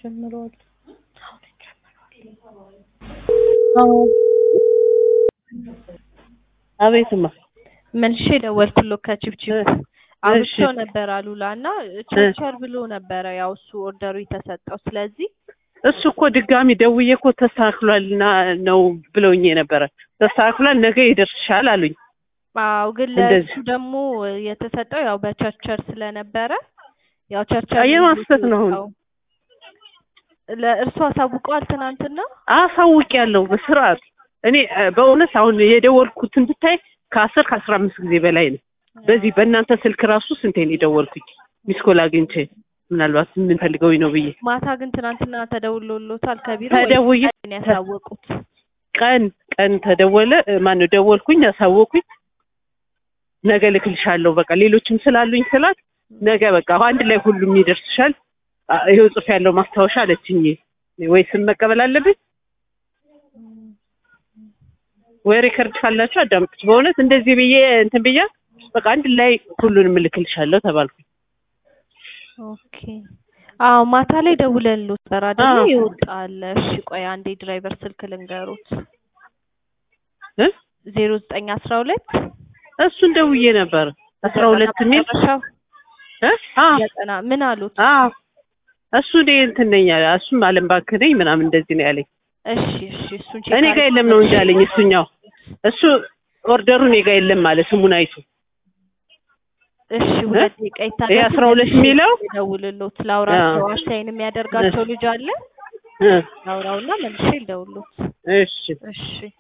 ጀምሯል። አቤትማ መልሼ ደወልኩልህ ከቺፕቺፕ አውጥቶ ነበር አሉላና ቸርቸር ብሎ ነበር ያው እሱ ኦርደሩ የተሰጠው ስለዚህ እሱ እኮ ድጋሚ ደውዬ እኮ ተስተካክሏልና ነው ብለውኝ ነበር ተስተካክሏል ነገ ይደርስሻል አሉኝ አው ግን ለሱ ደግሞ የተሰጠው ያው በቸርቸር ስለነበረ ያው ቸርቸር የማስተት ነው ለእርሱ አሳውቀዋል ትናንትና አሳውቂያለሁ በስርዓት እኔ በእውነት አሁን የደወልኩትን ብታይ ከ10 ከ15 ጊዜ በላይ ነው በዚህ በእናንተ ስልክ ራሱ ስንቴ ነው የደወልኩኝ ሚስኮል አግኝቼ ምናልባት ምን ፈልገው ነው ብዬ ማታ ግን ትናንትና ተደውሎሎታል ከቢሮ ተደውዬ ያሳወቁት ቀን ተደወለ ማን ነው ደወልኩኝ አሳወቁኝ ነገ ልክልሻለሁ በቃ ሌሎችም ስላሉኝ ስላት ነገ በቃ አንድ ላይ ሁሉም ይደርስሻል ይሄው ጽፍ ያለው ማስታወሻ አለችኝ ወይ ስም መቀበል አለብኝ ወይ ሪከርድ ካላችሁ አዳምጡት በእውነት እንደዚህ ብዬ እንትን ብያ በቃ አንድ ላይ ሁሉንም ልክልሻለሁ ተባልኩኝ ኦኬ አው ማታ ላይ ደውለንሎት በራዲዮ ይወጣል እሺ ቆይ አንዴ ድራይቨር ስልክ ልንገሩት 0912 እሱን ደውዬ ነበር 12 ሚል ያጠና ምን አሉት እሱ እንትን ነኝ እሱም አለም ባንክ ነኝ ምናምን እንደዚህ ነው ያለኝ እሺ እሱን እኔ ጋር የለም ነው እንጂ አለኝ እሱኛው እሱ ኦርደሩ እኔ ጋር የለም ማለት ስሙን አይቶ እሺ ሁለት ደቂቃ ይሄ 12 ሚለው ደውልሎት ላውራቸው አሳይን የሚያደርጋቸው ልጅ አለ ላውራውና መልሼ ልደውልሎት እሺ